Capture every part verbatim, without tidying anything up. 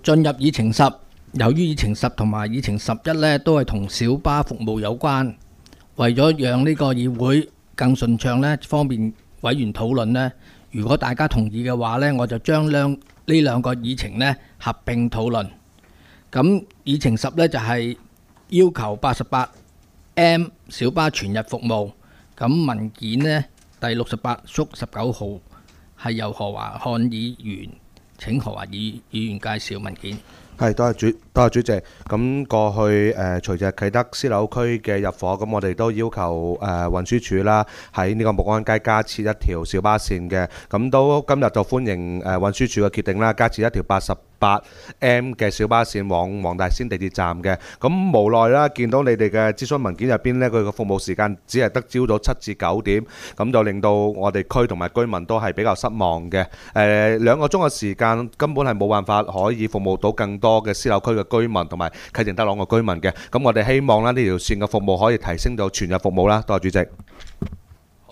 進入議程十，由於議程十同埋議程十一呢都係同小巴服務有關，為咗讓呢個議會更順暢呢，方便委員討論呢，如果大家同意嘅話呢，我就將兩呢兩個議程呢合併討論。咁議程十呢就係、是、要求八十八 M 小巴全日服務。咁文件呢，第六十八縮十九號係由何華漢議員，請何華議議員介紹文件。 係，多謝主，多謝主席。咁過去誒，隨着啟德私樓區嘅入伙，咁我哋都要求誒運輸署啦，喺呢個木安街加設一條小巴線嘅。咁都今日就歡迎誒運輸署嘅決定啦，加設一條八十八 M 嘅小巴線往黃大仙地鐵站嘅。咁無奈啦，見到你哋嘅諮詢文件入邊呢，佢嘅服務時間只係得朝早七至九點，咁就令到我哋區同埋居民都係比較失望嘅。誒兩個鐘嘅時間根本係冇辦法可以服務到更多多嘅私樓區嘅居民同埋啟正德朗嘅居民嘅，咁我哋希望咧呢條線嘅服務可以提升到全日服務啦。多謝主席。 好，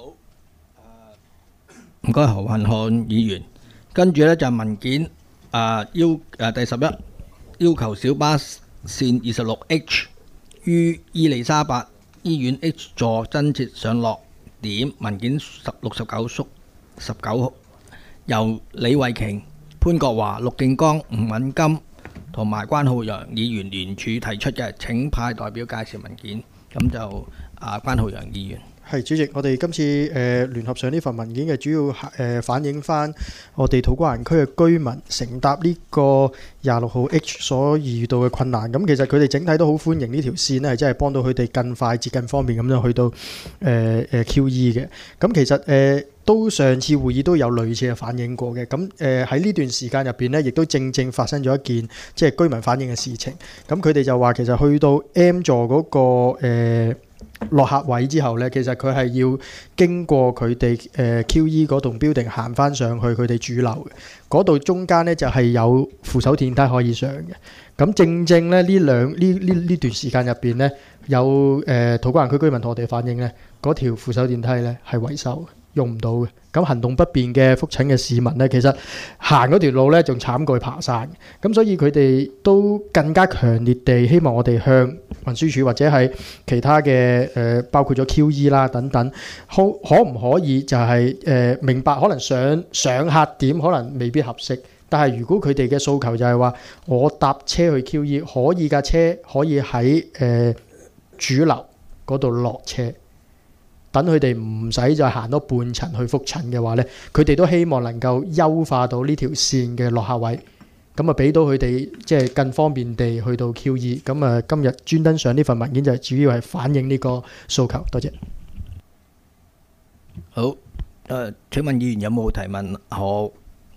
唔該何雲漢議員。跟住呢就文件啊要誒第十一要求小巴線二十六 H 於伊利沙伯醫院 H 座增設上落點，文件十六十九縮十九號，由李慧瓊、潘國華、陸敬剛、吳敏金同埋關浩洋議員聯署提出嘅，請派代表介紹文件。咁就啊關浩洋議員。 係主席，我哋今次誒、呃、聯合上呢份文件嘅主要誒、呃、反映翻我哋土瓜灣區嘅居民乘搭呢個廿六號 H 所遇到嘅困難。咁其實佢哋整體都好歡迎呢條線呢，係真係幫到佢哋更快捷、更方便咁樣去到誒誒、呃、Q E 嘅。咁其實誒、呃、都上次會議都有類似嘅反映過嘅。咁誒喺呢段時間入邊呢，亦都正正發生咗一件即係居民反映嘅事情。咁佢哋就話其實去到 M 座嗰、那個、呃落客位之後呢，其實佢係要經過佢哋誒 Q E 嗰棟 building 行翻上去佢哋主樓嘅嗰度，中間呢就係有扶手電梯可以上嘅。咁正正咧呢兩呢呢呢段時間入邊呢，有誒土瓜灣區居民同我哋反映呢，嗰條扶手電梯呢係維修，用唔到嘅。咁行動不便嘅覆診嘅市民呢，其實行嗰條路呢仲慘過去爬山。咁所以佢哋都更加強烈地希望我哋向運輸署或者係其他嘅誒、呃，包括咗 Q E 啦等等，可可唔可以就係、是、誒、呃、明白可能上上客點可能未必合適，但係如果佢哋嘅訴求就係話我搭車去 Q E， 可以架車可以喺誒、呃、主樓嗰度落車。等佢哋唔使再行多半層去覆診嘅話呢，佢哋都希望能夠優化到呢條線嘅落客位，咁啊俾到佢哋即係更方便地去到 Q E。咁啊今日專登上呢份文件就係主要係反映呢個訴求。多謝。 好，誒、呃，請問議員有冇提問？何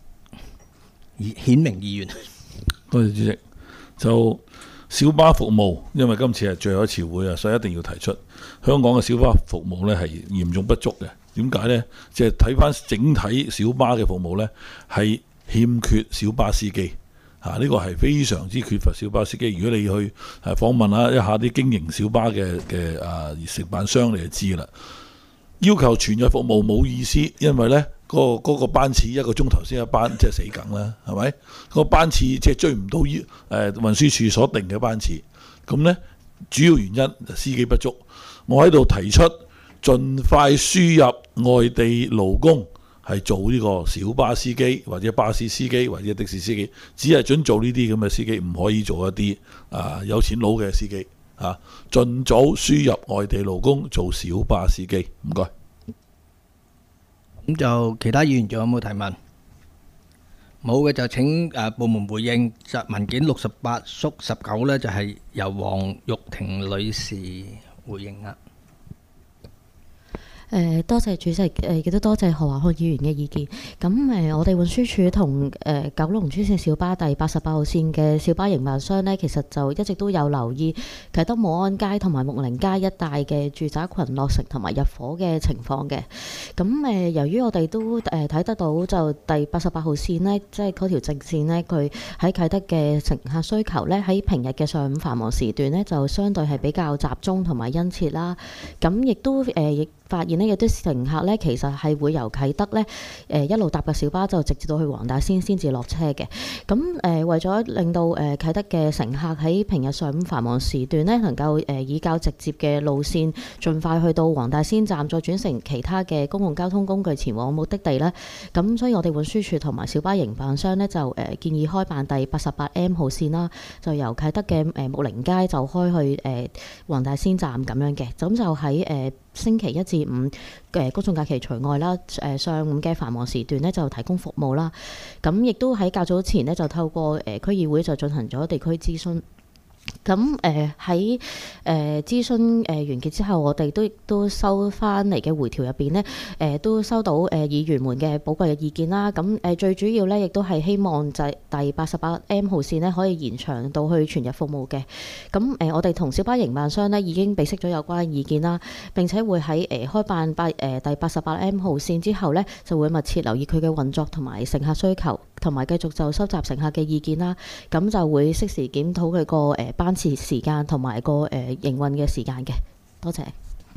顯明議員。 多謝主席。就小巴服務，因為今次係最後一次會啊，所以一定要提出香港嘅小巴服務呢係嚴重不足嘅。點解呢？即係睇翻整體小巴嘅服務呢，係欠缺小巴司機啊！呢、這個係非常之缺乏小巴司機。如果你去誒訪問下一下啲經營小巴嘅嘅啊承辦商，你就知啦。要求全日服務冇意思，因為呢。嗰、那個班次一個鐘頭先一班，即係死梗啦，係咪？個班次即係追唔到於誒、呃、運輸署所定嘅班次，咁呢，主要原因司機不足。我喺度提出盡快輸入外地勞工，係做呢個小巴司機或者巴士司機或者的士司機，只係準做呢啲咁嘅司機，唔可以做一啲啊有錢佬嘅司機啊。盡早輸入外地勞工做小巴司機，唔該。 咁就其他議員仲有冇提問？冇嘅就請誒部門回應。就文件六十八縮十九呢，就係由黃玉婷女士回應啊。 誒多謝主席，誒亦都多謝何華漢議員嘅意見。咁誒，我哋運輸署同誒九龍專線小巴第八十八號線嘅小巴營辦商呢，其實就一直都有留意啟德武安街同埋木寧街一帶嘅住宅群落成同埋入伙嘅情況嘅。咁誒，由於我哋都誒睇得到，就第八十八號線呢，即係嗰條直線呢，佢喺啟德嘅乘客需求呢，喺平日嘅上午繁忙時段呢，就相對係比較集中同埋殷切啦。咁亦都誒亦。 發現呢，有啲乘客呢，其實係會由啟德呢誒、呃、一路搭嘅小巴就直接到去黃大仙先至落車嘅。咁誒、呃、為咗令到誒、呃、啟德嘅乘客喺平日上午繁忙時段呢，能夠誒、呃、以較直接嘅路線，盡快去到黃大仙站，再轉乘其他嘅公共交通工具前往目的地呢。咁所以我哋運輸署同埋小巴營辦商呢，就誒、呃、建議開辦第八十八 M 號線啦，就由啟德嘅誒木寧街就開去誒、呃、黃大仙站咁樣嘅。咁就喺誒、呃星期一至五嘅公眾假期除外啦，誒上午嘅繁忙時段呢就提供服務啦。咁亦都喺較早前呢就透過誒區議會就進行咗地區諮詢。咁誒喺誒諮詢誒完結之後，我哋都都收翻嚟嘅回條入邊呢，誒、呃、都收到誒、呃、議員們嘅寶貴嘅意見啦。咁誒、呃、最主要呢，亦都係希望就係第八十八 M 號線呢可以延長到去全日服務嘅。咁誒、呃、我哋同小巴營辦商呢已經備悉咗有關嘅意見啦，並且會喺誒、呃、開辦八誒、呃、第八十八 M 號線之後呢，就會密切留意佢嘅運作同埋乘客需求，同埋繼續就收集乘客嘅意見啦。咁就會適時檢討佢個誒班次時間同埋個誒營運嘅時間嘅。多謝。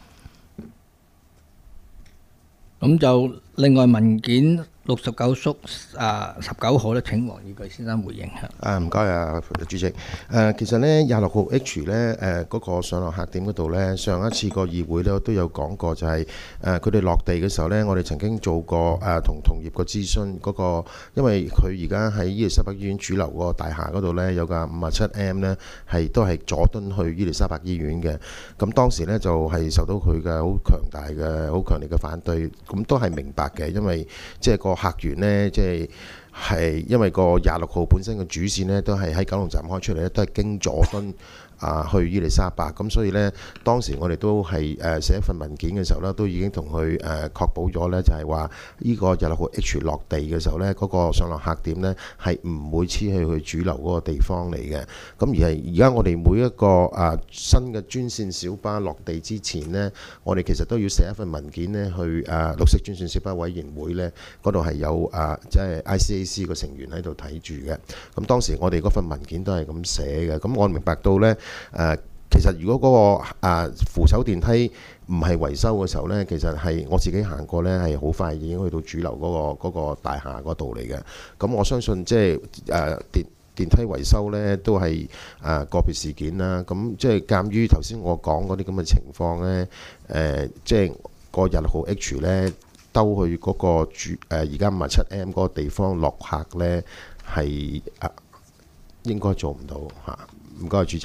咁就另外文件六十九叔啊十九號咧，請黃義巨先生回應下。 啊，唔該啊，主席。誒、呃，其實呢，廿六號 H 呢，誒、呃、嗰、那個上落客點嗰度呢，上一次個議會呢都有講過、就是，就係誒佢哋落地嘅時候呢，我哋曾經做過誒同、呃、同業個諮詢嗰、那個，因為佢而家喺伊利沙伯醫院主樓嗰個大廈嗰度呢，有架五十七 M 呢，係都係佐敦去伊利沙伯醫院嘅。咁當時呢，就係、是、受到佢嘅好強大嘅、好強烈嘅反對，咁都係明白嘅，因為即係個客源呢，即係係因為個廿六號本身嘅主線呢，都係喺九龍站開出嚟咧，都係經佐敦啊去伊利沙伯。咁所以呢，當時我哋都係誒寫一份文件嘅時候呢，都已經同佢誒確保咗呢，就係話呢個廿六號 H 落地嘅時候呢，嗰、那個上落客點呢，係唔會黐去去主流嗰個地方嚟嘅。咁而係而家我哋每一個啊新嘅專線小巴落地之前呢，我哋其實都要寫一份文件呢，去誒綠色專線小巴委員會呢嗰度係有啊即係 I C A C 個成員喺度睇住嘅。咁當時我哋嗰份文件都係咁寫嘅。咁我明白到呢。誒、呃，其實如果嗰、那個、呃、扶手電梯唔係維修嘅時候呢，其實係我自己行過呢，係好快已經去到主樓嗰、那個那個大廈嗰度嚟嘅。咁我相信即係誒電電梯維修呢，都係誒、呃、個別事件啦。咁即係鑑於頭先我講嗰啲咁嘅情況呢，誒、呃、即係個廿六號 H 呢，兜去嗰個主誒而家五十七 M 嗰個地方落客呢，係誒、呃、應該做唔到嚇。唔該，主席。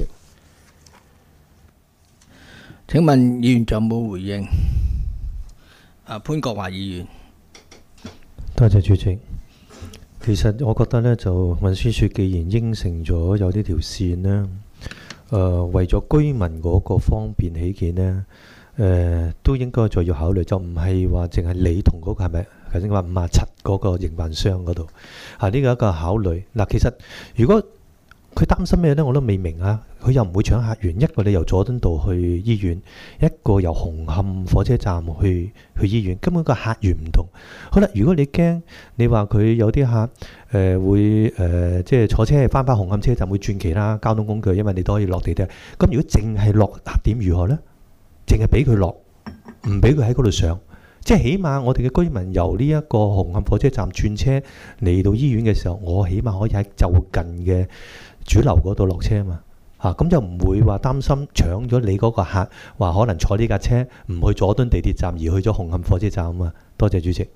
請問議員仲有冇回應？啊，潘國華議員。 多謝主席。其實我覺得呢，就運輸署既然應承咗有呢條線呢，誒、呃、為咗居民嗰個方便起見呢，誒、呃、都應該再要考慮，就唔係話淨係你同嗰個係咪頭先話五十七嗰個營辦商嗰度啊？呢個一個考慮。嗱、啊，其實如果佢擔心咩呢？我都未明啊！佢又唔會搶客源，一個你由佐敦道去醫院，一個由紅磡火車站去去醫院，根本個客源唔同。好啦，如果你驚你話佢有啲客誒、呃、會誒、呃、即係坐車翻返紅磡車站會轉其他交通工具，因為你都可以落地鐵。咁如果淨係落客點如何呢？淨係俾佢落，唔俾佢喺嗰度上，即係起碼我哋嘅居民由呢一個紅磡火車站轉車嚟到醫院嘅時候，我起碼可以喺就近嘅主流嗰度落車啊嘛，嚇咁就唔會話擔心搶咗你嗰個客，話可能坐呢架車唔去佐敦地鐵站而去咗紅磡火車站啊嘛。多謝主席。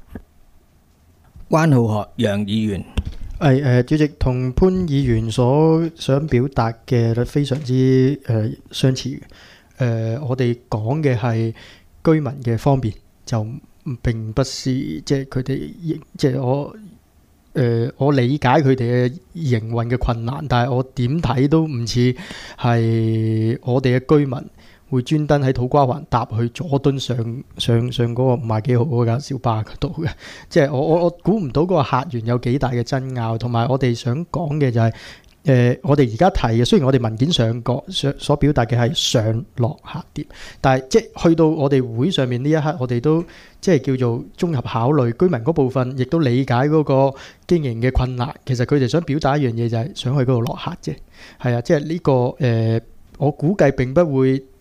關浩學楊議員。 係誒，主席同潘議員所想表達嘅非常之誒、呃、相似嘅。誒、呃，我哋講嘅係居民嘅方便，就並不是即係佢哋即係我。誒、呃，我理解佢哋嘅營運嘅困難，但係我點睇都唔似係我哋嘅居民會專登喺土瓜灣搭去佐敦上上上嗰個五廿幾號嗰架小巴嗰度嘅。即係我我我估唔到嗰個客源有幾大嘅爭拗，同埋我哋想講嘅就係、是、誒、呃，我哋而家提嘅，雖然我哋文件上個上所表達嘅係上落客點，但係即係去到我哋會上面呢一刻，我哋都即係叫做綜合考慮居民嗰部分，亦都理解嗰個經營嘅困難。其實佢哋想表達一樣嘢就係想去嗰度落客啫。係啊，即係呢、這個誒、呃，我估計並不會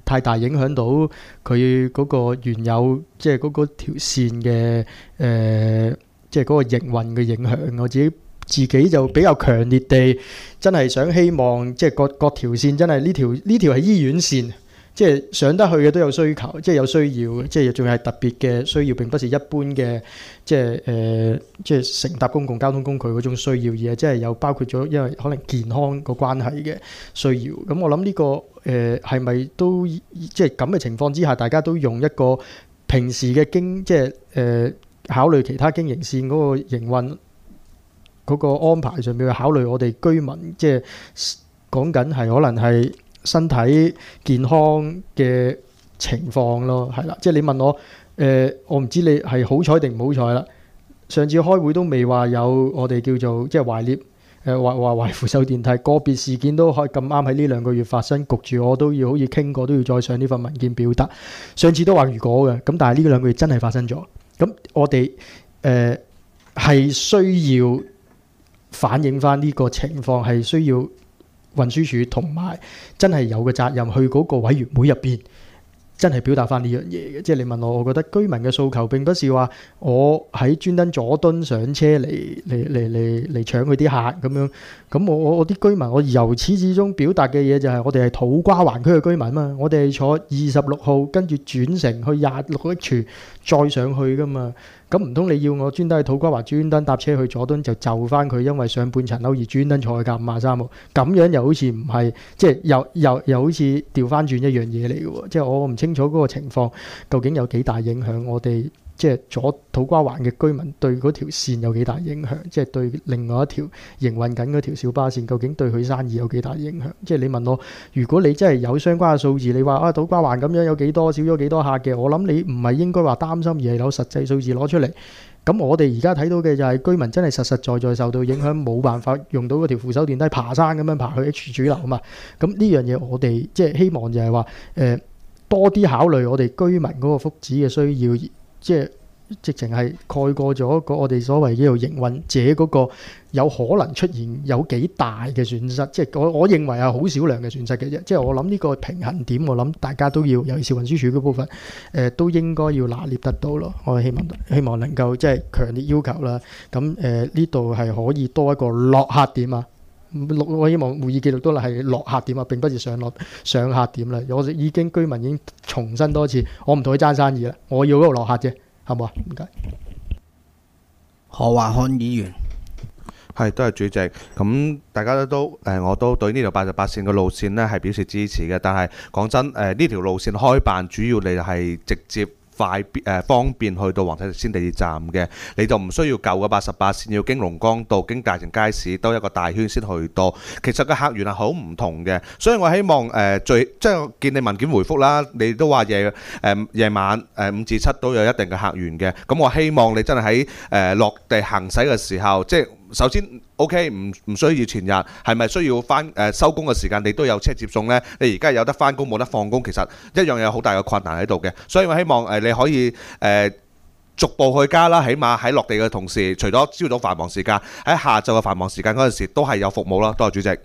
太大影響到佢嗰個原有即係嗰嗰條線嘅誒、呃，即係嗰個營運嘅影響。我自己自己就比較強烈地，真係想希望即係各各條線真係呢條呢條係醫院線。即係上得去嘅都有需求，即係有需要，即係仲係特別嘅需要，並不是一般嘅即係誒、呃、即係乘搭公共交通工具嗰種需要，而係即係有包括咗因為可能健康個關係嘅需要。咁我諗呢、呢個誒係咪都即係咁嘅情況之下，大家都用一個平時嘅經即係誒、呃、考慮其他經營線嗰個營運嗰個安排上面去考慮我哋居民，即係講緊係可能係身體健康嘅情況咯，係啦，即係你問我，誒、呃，我唔知你係好彩定唔好彩啦。上次開會都未話有我哋叫做即係懷念，誒話話懷扶手電梯個別事件都可以咁啱喺呢兩個月發生，焗住我都要好似傾過都要再上呢份文件表達。上次都話如果嘅，咁但係呢兩個月真係發生咗，咁我哋誒係需要反映翻呢個情況，係需要運輸署同埋真係有個責任去嗰個委員會入邊，真係表達翻呢樣嘢嘅。即係你問我，我覺得居民嘅訴求並不是話我喺專登佐敦上車嚟嚟嚟嚟嚟搶佢啲客咁樣。咁我我我啲居民，我由始至終表達嘅嘢就係我哋係土瓜灣區嘅居民嘛。我哋係坐二十六號跟住轉乘去廿六 H 再上去噶嘛。咁唔通你要我專登去土瓜灣專登搭車去佐敦就就翻佢，因為上半層樓而專登坐去架五廿三號，咁樣又好似唔係，即係又又又好似調翻轉一樣嘢嚟嘅喎。即係我唔清楚嗰個情況究竟有幾大影響我哋。即係左土瓜灣嘅居民對嗰條線有幾大影響？即係對另外一條營運緊嗰條小巴線，究竟對佢生意有幾大影響？即係你問我，如果你真係有相關嘅數字，你話啊土瓜灣咁樣有幾多少咗幾多客嘅，我諗你唔係應該話擔心，而係有實際數字攞出嚟。咁我哋而家睇到嘅就係居民真係實實在在受到影響，冇辦法用到嗰條扶手電梯爬山咁樣爬去 H 主流啊嘛。咁呢樣嘢我哋即係希望就係話誒多啲考慮我哋居民嗰個福祉嘅需要。即係直情係蓋過咗個我哋所謂叫做營運者嗰個有可能出現有幾大嘅損失，即係我我認為係好少量嘅損失嘅啫。即係我諗呢個平衡點，我諗大家都要，尤其是運輸署嗰部分，誒、呃、都應該要拿捏得到咯。我希望希望能夠即係強烈要求啦。咁誒呢度係可以多一個落客點啊！我希望會議記錄都係落客點啊，並不是上落上客點啦。我已經居民已經重申多次，我唔同佢爭生意啦，我要嗰個落客啫，好唔好啊？唔該。 何華漢議員， 係都係主席。咁大家都誒、呃，我都對呢條八十八線嘅路線呢係表示支持嘅。但係講真，誒呢條路線開辦主要你係直接快誒、呃、方便去到黃大仙地鐵站嘅，你就唔需要舊嘅八十八線要經龍崗道、經大城街市兜一個大圈先去到。其實個客源係好唔同嘅，所以我希望誒、呃、最即係見你文件回覆啦，你都話夜誒、呃、夜晚誒、呃、五至七都有一定嘅客源嘅。咁我希望你真係喺誒落地行駛嘅時候，即係首先 OK 唔唔需要前日係咪需要翻誒收工嘅時間，你都有車接送呢？你而家有得翻工冇得放工，其實一樣有好大嘅困難喺度嘅。所以我希望誒你可以誒、呃、逐步去加啦，起碼喺落地嘅同時，除咗朝早繁忙時間，喺下晝嘅繁忙時間嗰陣時都係有服務啦。多謝主席。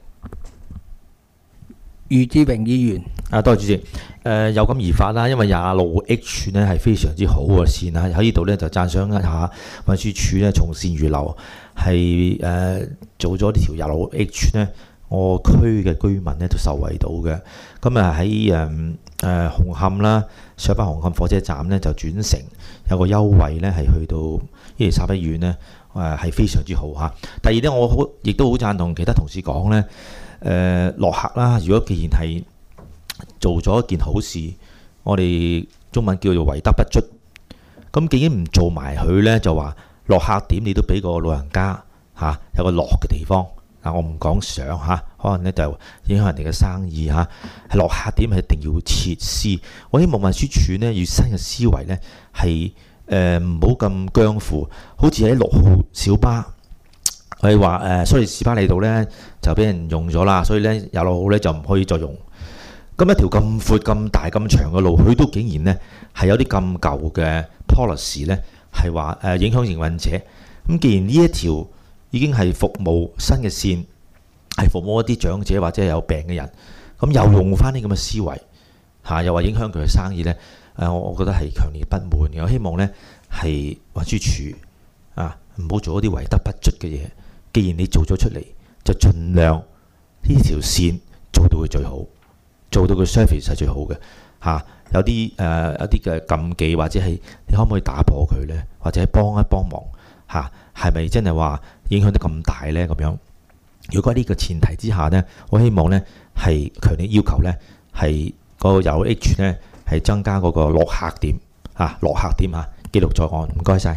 余志榮議員， 啊，多謝主席。誒、呃、有感而發啦，因為廿六 H 呢係非常之好嘅線啊，喺呢度呢就讚賞一下運輸署呢從善如流，係誒、呃、做咗呢條廿六 H 呢，我區嘅居民呢都受惠到嘅。咁啊喺誒誒紅磡啦，上返紅磡火車站呢就轉乘有個優惠呢，係去到伊利沙伯醫院呢，誒、呃、係非常之好嚇。第二呢，我好亦都好贊同其他同事講呢。誒、呃、落客啦！如果既然係做咗一件好事，我哋中文叫做為德不足，咁既然唔做埋佢呢，就話落客點你都俾個老人家嚇、啊、有個落嘅地方。嗱、啊，我唔講相嚇，可能呢就影響人哋嘅生意嚇。係、啊、落客點係一定要設施。我希望運輸署呢，要新嘅思維呢，係誒唔好咁僵腐，好似喺六號小巴。佢話誒，所以士巴利道咧就俾人用咗啦，所以咧廿六號咧就唔可以再用。咁一條咁闊、咁大、咁長嘅路，佢都竟然咧係有啲咁舊嘅 policy 咧，係話誒影響營運者。咁既然呢一條已經係服務新嘅線，係服務一啲長者或者有病嘅人，咁又用翻啲咁嘅思維， 嚇、又話影響佢嘅生意呢。誒、我我覺得係強烈不滿嘅。我希望呢係運輸署啊，唔好做一啲為德不足嘅嘢。既然你做咗出嚟，就盡量呢條線做到佢最好，做到佢 service 係最好嘅嚇、啊。有啲誒、呃、有啲嘅禁忌或者係你可唔可以打破佢呢？或者幫一幫忙嚇，係、啊、咪真係話影響得咁大呢？咁樣如果喺呢個前提之下呢，我希望呢係強烈要求呢係嗰個有 H 呢係增加嗰個落客點嚇，落客點嚇，記錄在案。唔該晒。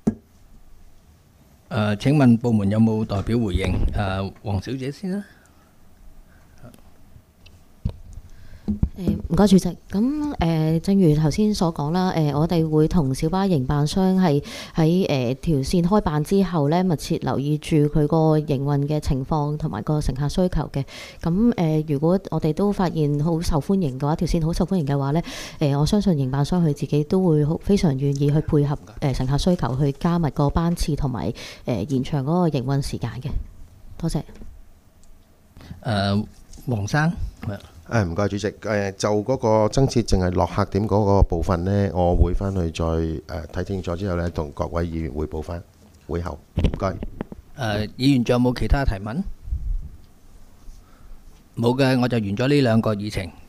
誒，請問部門有冇代表回應？誒，黃小姐先啦。 誒唔該主席，咁誒、呃、正如頭先所講啦，誒、呃、我哋會同小巴營辦商係喺誒條線開辦之後咧，密切留意住佢個營運嘅情況同埋個乘客需求嘅。咁誒、呃，如果我哋都發現好受歡迎嘅話，條線好受歡迎嘅話咧，誒、呃、我相信營辦商佢自己都會好非常願意去配合誒、呃、乘客需求，去加密個班次同埋誒延長嗰個營運時間嘅。多謝。 誒，黃生。 誒唔該主席，誒就嗰個增設淨係落客點嗰個部分呢，我會翻去再誒睇清楚之後呢，同各位議員匯報翻會後。唔該。 誒，議員仲有冇其他提問？冇嘅，我就完咗呢兩個議程。